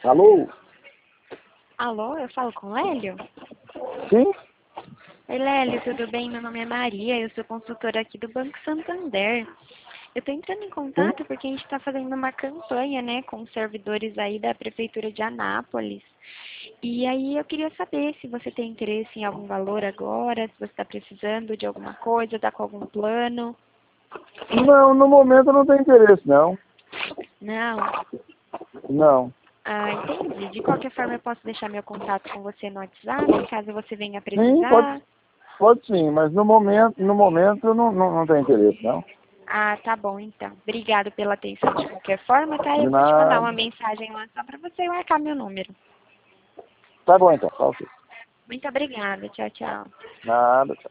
Alô? Alô, eu falo com o Lélio? Sim? Oi, Lélio, tudo bem? Meu nome é Maria, eu sou consultora aqui do Banco Santander. Eu estou entrando em Sim? contato porque a gente está fazendo uma campanha, né, com os servidores aí da Prefeitura de Anápolis. E aí eu queria saber se você tem interesse em algum valor agora, se você está precisando de alguma coisa, está com algum plano. Não, no momento eu não tenho interesse, não. Não? Não. Ah, entendi. De qualquer forma, eu posso deixar meu contato com você no WhatsApp, caso você venha Sim, precisar. pode sim, mas no momento eu não tenho interesse, não. Ah, tá bom, então. Obrigado pela atenção de qualquer forma, tá? De Eu vou te mandar uma nada. mensagem lá só para você marcar meu número. Tá bom então, tá ok. Muito obrigada. Tchau, tchau. Nada.